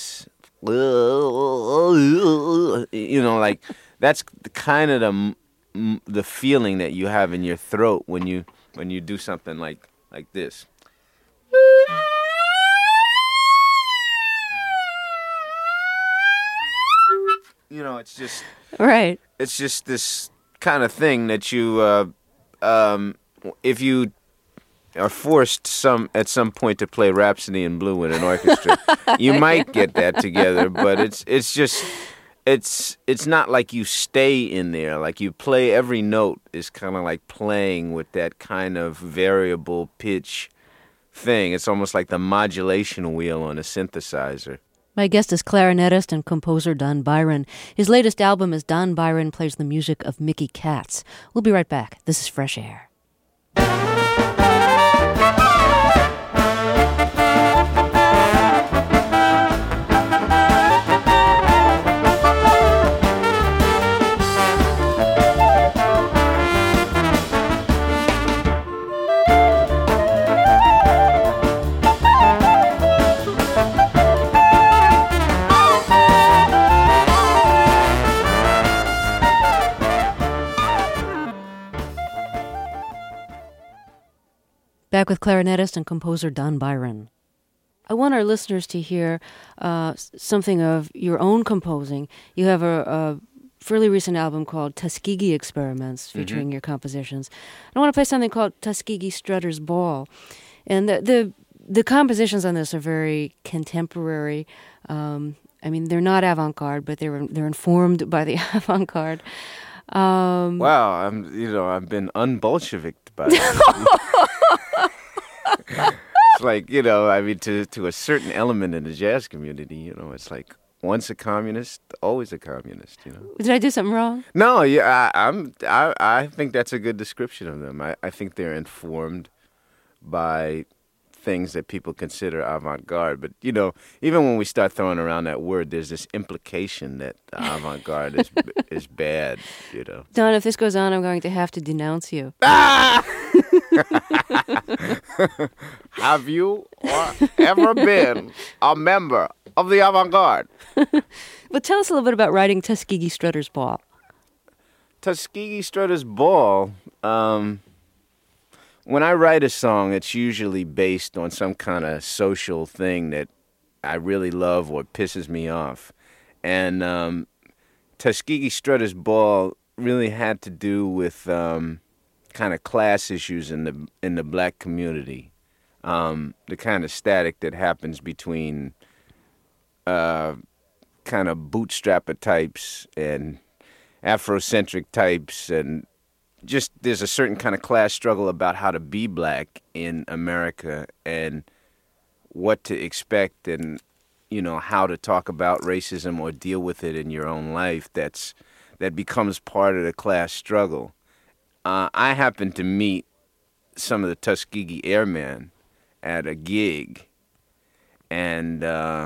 like that's kind of the feeling that you have in your throat when you do something like this. It's just right. It's just this kind of thing that you, if you are forced at some point to play Rhapsody in Blue in an orchestra, you might get that together. But it's not like you stay in there. Like you play every note is kind of like playing with that kind of variable pitch thing. It's almost like the modulation wheel on a synthesizer. My guest is clarinetist and composer Don Byron. His latest album is Don Byron Plays the Music of Mickey Katz. We'll be right back. This is Fresh Air. Back with clarinetist and composer Don Byron. I want our listeners to hear something of your own composing. You have a fairly recent album called Tuskegee Experiments, featuring your compositions. I want to play something called Tuskegee Strutter's Ball. And the compositions on this are very contemporary. They're not avant-garde, but they're informed by the avant-garde. Wow, I've been un-Bolshevik by that. It's like, to a certain element in the jazz community, it's like once a communist, always a communist, Did I do something wrong? No, yeah, I think that's a good description of them. I think they're informed by things that people consider avant-garde. But, even when we start throwing around that word, there's this implication that avant-garde is bad, Don, if this goes on, I'm going to have to denounce you. Have you ever been a member of the avant-garde? Well, tell us a little bit about writing Tuskegee Strutter's Ball. Tuskegee Strutter's Ball, when I write a song, it's usually based on some kind of social thing that I really love or pisses me off. And Tuskegee Strutter's Ball really had to do with kind of class issues in the black community. The kind of static that happens between kind of bootstrapper types and Afrocentric types, and just there's a certain kind of class struggle about how to be black in America and what to expect and, how to talk about racism or deal with it in your own life that becomes part of the class struggle. I happened to meet some of the Tuskegee Airmen at a gig, and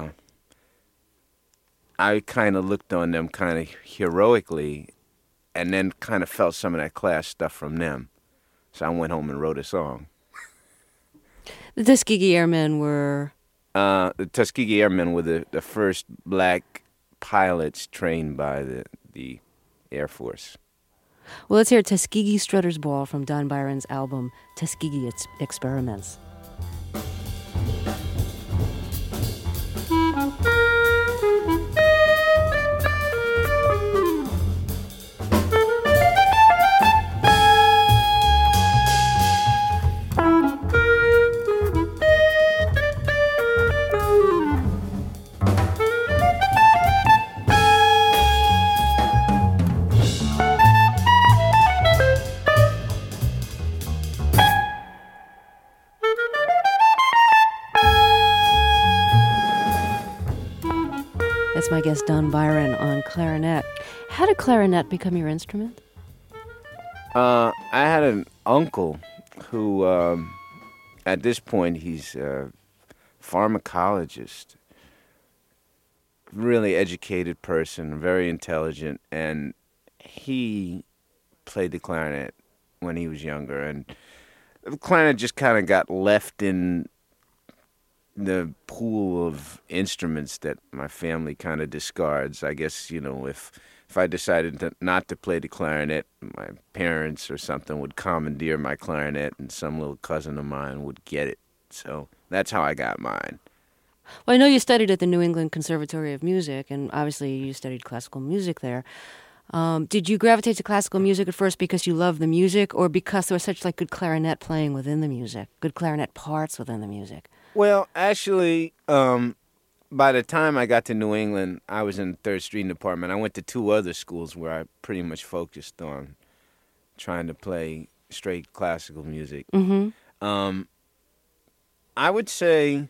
I kind of looked on them kind of heroically and then kind of felt some of that class stuff from them. So I went home and wrote a song. The Tuskegee Airmen were? The Tuskegee Airmen were the first black pilots trained by the Air Force. Well, let's hear Tuskegee Strutter's Ball from Don Byron's album Tuskegee Experiments. That's my guest, Don Byron, on clarinet. How did clarinet become your instrument? I had an uncle who, at this point, he's a pharmacologist, really educated person, very intelligent, and he played the clarinet when he was younger, and the clarinet just kind of got left in the pool of instruments that my family kind of discards. I guess, if I decided not to play the clarinet, my parents or something would commandeer my clarinet and some little cousin of mine would get it. So that's how I got mine. Well, I know you studied at the New England Conservatory of Music, and obviously you studied classical music there. Did you gravitate to classical music at first because you loved the music, or because there was such good clarinet playing within the music, good clarinet parts within the music? Well, actually, by the time I got to New England, I was in the third string department. I went to 2 other schools where I pretty much focused on trying to play straight classical music. Mm-hmm. I would say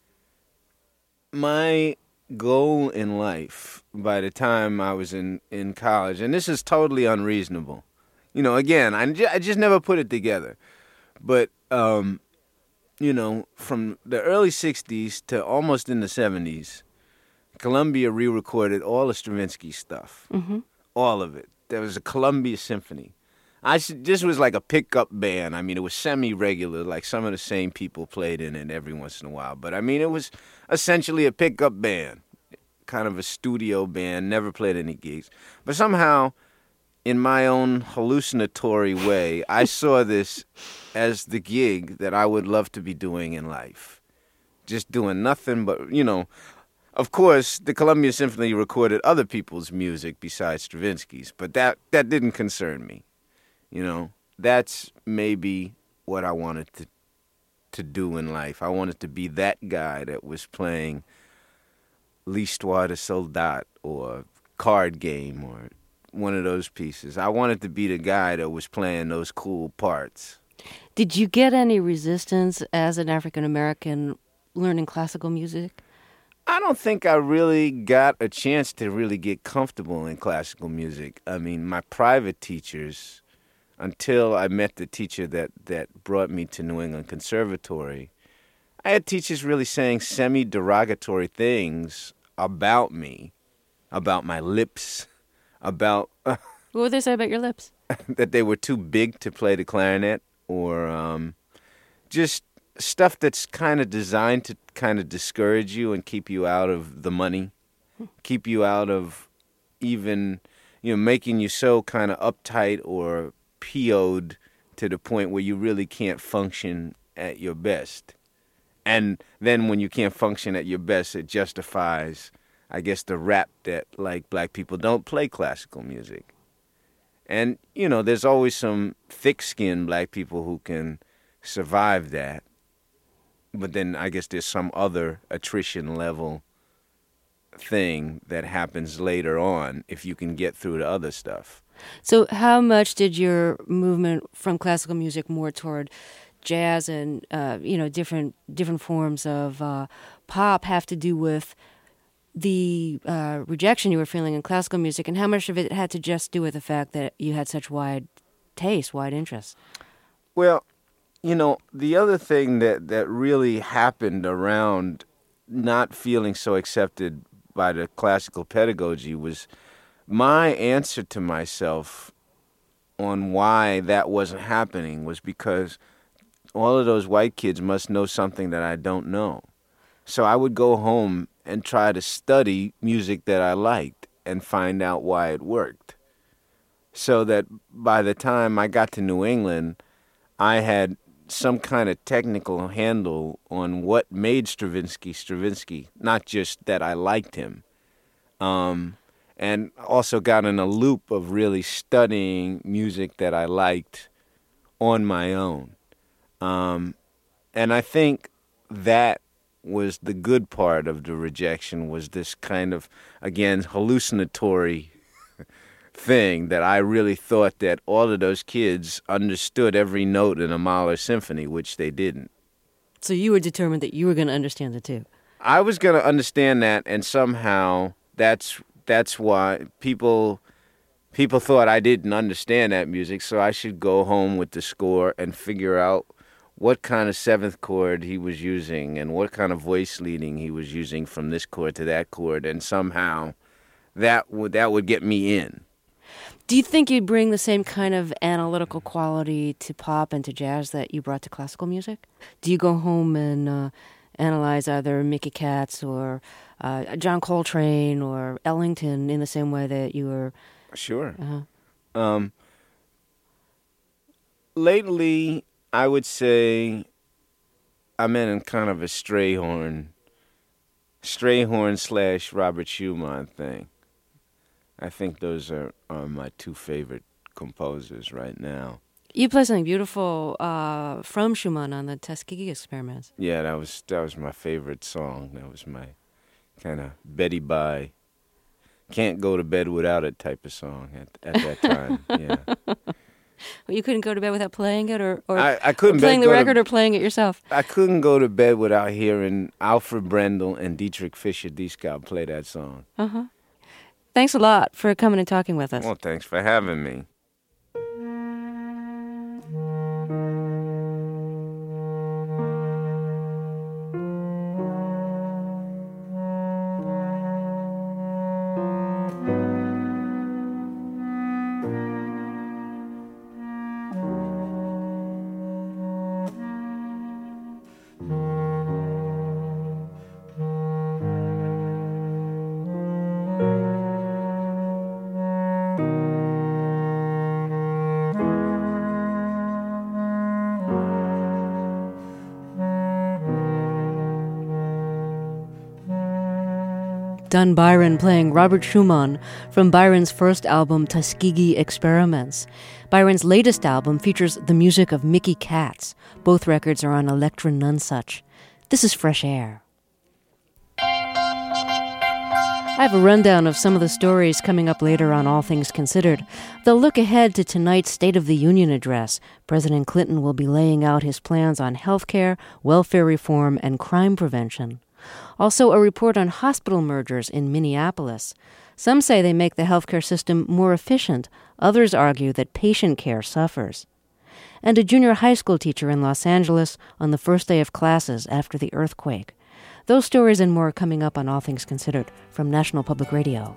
my goal in life by the time I was in college, and this is totally unreasonable. Again, I just never put it together. But, from the early 60s to almost in the 70s, Columbia re-recorded all the Stravinsky stuff. Mm-hmm. All of it. There was a Columbia Symphony. This was like a pickup band. I mean, it was semi-regular, like some of the same people played in it every once in a while. But, I mean, it was essentially a pickup band, kind of a studio band, never played any gigs. But somehow, in my own hallucinatory way, I saw this as the gig that I would love to be doing in life. Just doing nothing but, of course, the Columbia Symphony recorded other people's music besides Stravinsky's, but that didn't concern me. That's maybe what I wanted to do in life. I wanted to be that guy that was playing L'Histoire de Soldat or Card Game or one of those pieces. I wanted to be the guy that was playing those cool parts. Did you get any resistance as an African American learning classical music? I don't think I really got a chance to really get comfortable in classical music. I mean, my private teachers, until I met the teacher that brought me to New England Conservatory, I had teachers really saying semi-derogatory things about me, about my lips, about... What would they say about your lips? That they were too big to play the clarinet, or just stuff that's kind of designed to kind of discourage you and keep you out of the money, keep you out of even, making you so kind of uptight or PO'd to the point where you really can't function at your best. And then when you can't function at your best, it justifies, I guess, the rap that, black people don't play classical music. And, there's always some thick-skinned black people who can survive that. But then I guess there's some other attrition level thing that happens later on if you can get through the other stuff. So how much did your movement from classical music more toward jazz and, different forms of pop have to do with the rejection you were feeling in classical music, and how much of it had to just do with the fact that you had such wide taste, wide interests? Well, the other thing that really happened around not feeling so accepted by the classical pedagogy was my answer to myself on why that wasn't happening was because all of those white kids must know something that I don't know. So I would go home and try to study music that I liked and find out why it worked. so that by the time I got to New England, I had some kind of technical handle on what made Stravinsky, not just that I liked him. And also got in a loop of really studying music that I liked on my own. And I think that was the good part of The Rejection, was this kind of, again, hallucinatory thing that I really thought that all of those kids understood every note in a Mahler symphony, which they didn't. So you were determined that you were going to understand it too. I was going to understand that, and somehow that's why people thought I didn't understand that music, so I should go home with the score and figure out what kind of seventh chord he was using and what kind of voice leading he was using from this chord to that chord, and somehow that would get me in. Do you think you'd bring the same kind of analytical quality to pop and to jazz that you brought to classical music? Do you go home and analyze either Mickey Katz or John Coltrane or Ellington in the same way that you were? Sure. Lately, I would say I'm in kind of a Strayhorn / Robert Schumann thing. I think those are my two favorite composers right now. You play something beautiful from Schumann on the Tuskegee Experiments. Yeah, that was my favorite song. That was my kind of Betty Bye, can't go to bed without it type of song at that time. Yeah. Well, you couldn't go to bed without playing it, or I couldn't playing the record or playing it yourself. I couldn't go to bed without hearing Alfred Brendel and Dietrich Fischer-Dieskau play that song. Thanks a lot for coming and talking with us. Well, thanks for having me. Don Byron playing Robert Schumann from Byron's first album, Tuskegee Experiments. Byron's latest album features the music of Mickey Katz. Both records are on Elektra Nonsuch. This is Fresh Air. I have a rundown of some of the stories coming up later on All Things Considered. They'll look ahead to tonight's State of the Union address. President Clinton will be laying out his plans on health care, welfare reform, and crime prevention. Also, a report on hospital mergers in Minneapolis. Some say they make the healthcare system more efficient. Others argue that patient care suffers. And a junior high school teacher in Los Angeles on the first day of classes after the earthquake. Those stories and more coming up on All Things Considered from National Public Radio.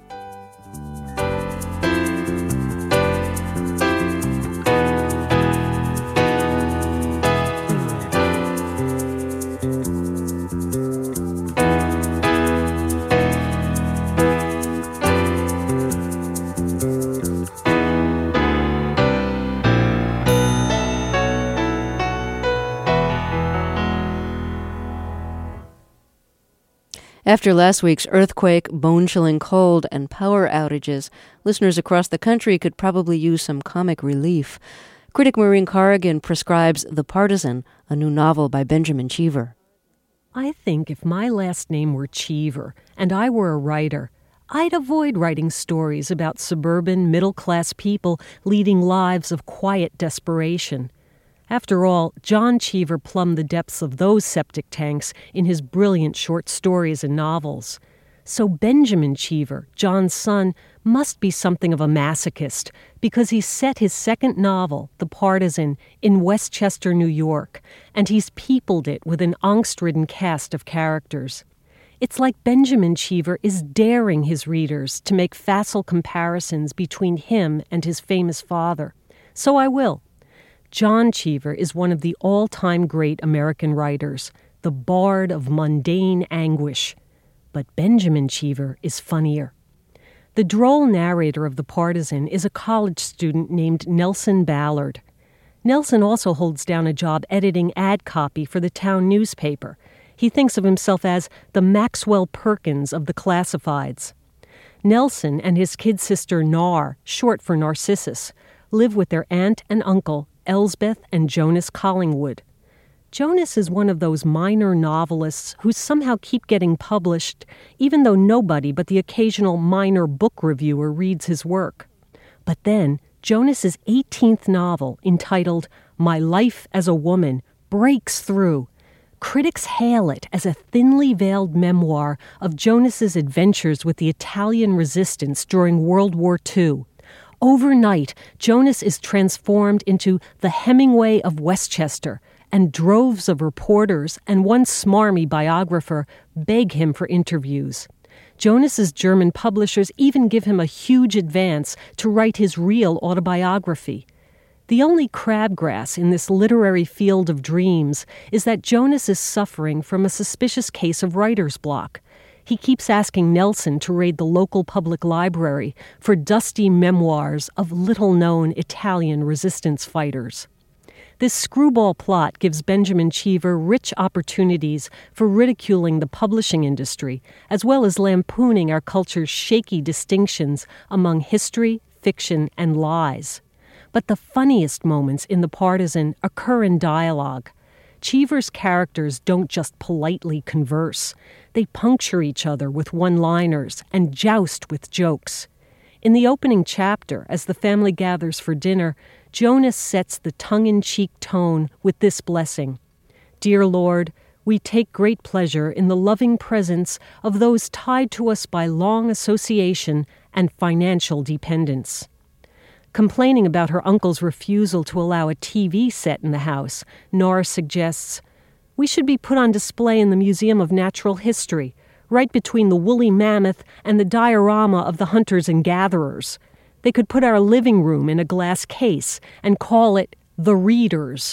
After last week's earthquake, bone-chilling cold, and power outages, listeners across the country could probably use some comic relief. Critic Maureen Corrigan prescribes The Partisan, a new novel by Benjamin Cheever. I think if my last name were Cheever and I were a writer, I'd avoid writing stories about suburban, middle-class people leading lives of quiet desperation. After all, John Cheever plumbed the depths of those septic tanks in his brilliant short stories and novels. So Benjamin Cheever, John's son, must be something of a masochist because he set his second novel, The Partisan, in Westchester, New York, and he's peopled it with an angst-ridden cast of characters. It's like Benjamin Cheever is daring his readers to make facile comparisons between him and his famous father. So I will. John Cheever is one of the all-time great American writers, the bard of mundane anguish. But Benjamin Cheever is funnier. The droll narrator of The Partisan is a college student named Nelson Ballard. Nelson also holds down a job editing ad copy for the town newspaper. He thinks of himself as the Maxwell Perkins of the classifieds. Nelson and his kid sister Nar, short for Narcissus, live with their aunt and uncle, Elsbeth and Jonas Collingwood. Jonas is one of those minor novelists who somehow keep getting published, even though nobody but the occasional minor book reviewer reads his work. But then, Jonas's 18th novel, entitled My Life as a Woman, breaks through. Critics hail it as a thinly veiled memoir of Jonas's adventures with the Italian resistance during World War II. Overnight, Jonas is transformed into the Hemingway of Westchester, and droves of reporters and one smarmy biographer beg him for interviews. Jonas's German publishers even give him a huge advance to write his real autobiography. The only crabgrass in this literary field of dreams is that Jonas is suffering from a suspicious case of writer's block. He keeps asking Nelson to raid the local public library for dusty memoirs of little-known Italian resistance fighters. This screwball plot gives Benjamin Cheever rich opportunities for ridiculing the publishing industry, as well as lampooning our culture's shaky distinctions among history, fiction, and lies. But the funniest moments in The Partisan occur in dialogue. Cheever's characters don't just politely converse. They puncture each other with one-liners and joust with jokes. In the opening chapter, as the family gathers for dinner, Jonas sets the tongue-in-cheek tone with this blessing. Dear Lord, we take great pleasure in the loving presence of those tied to us by long association and financial dependence. Complaining about her uncle's refusal to allow a TV set in the house, Nora suggests, we should be put on display in the Museum of Natural History, right between the woolly mammoth and the diorama of the hunters and gatherers. They could put our living room in a glass case and call it The Readers.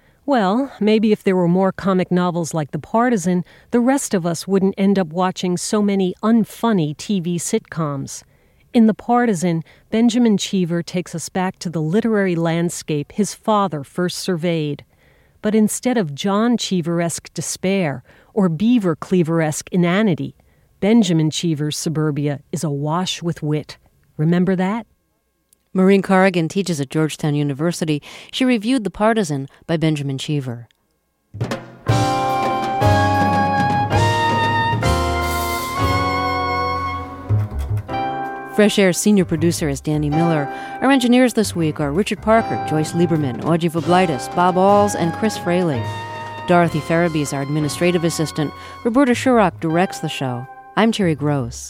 Well, maybe if there were more comic novels like The Partisan, the rest of us wouldn't end up watching so many unfunny TV sitcoms. In The Partisan, Benjamin Cheever takes us back to the literary landscape his father first surveyed. But instead of John Cheever-esque despair or Beaver Cleaver-esque inanity, Benjamin Cheever's suburbia is awash with wit. Remember that? Maureen Corrigan teaches at Georgetown University. She reviewed The Partisan by Benjamin Cheever. Fresh Air's senior producer is Danny Miller. Our engineers this week are Richard Parker, Joyce Lieberman, Audrey Voblitis, Bob Alls, and Chris Fraley. Dorothy Farabee is our administrative assistant. Roberta Shurrock directs the show. I'm Terry Gross.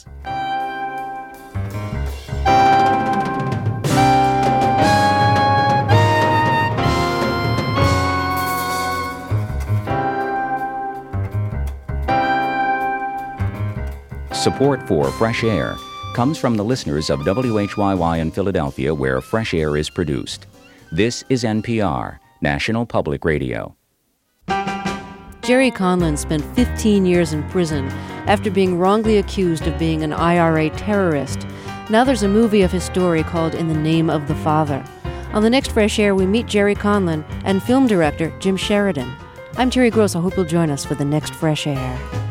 Support for Fresh Air comes from the listeners of WHYY in Philadelphia, where Fresh Air is produced. This is NPR, National Public Radio. Jerry Conlon spent 15 years in prison after being wrongly accused of being an IRA terrorist. Now there's a movie of his story called In the Name of the Father. On the next Fresh Air, we meet Jerry Conlon and film director Jim Sheridan. I'm Terry Gross. I hope you'll join us for the next Fresh Air.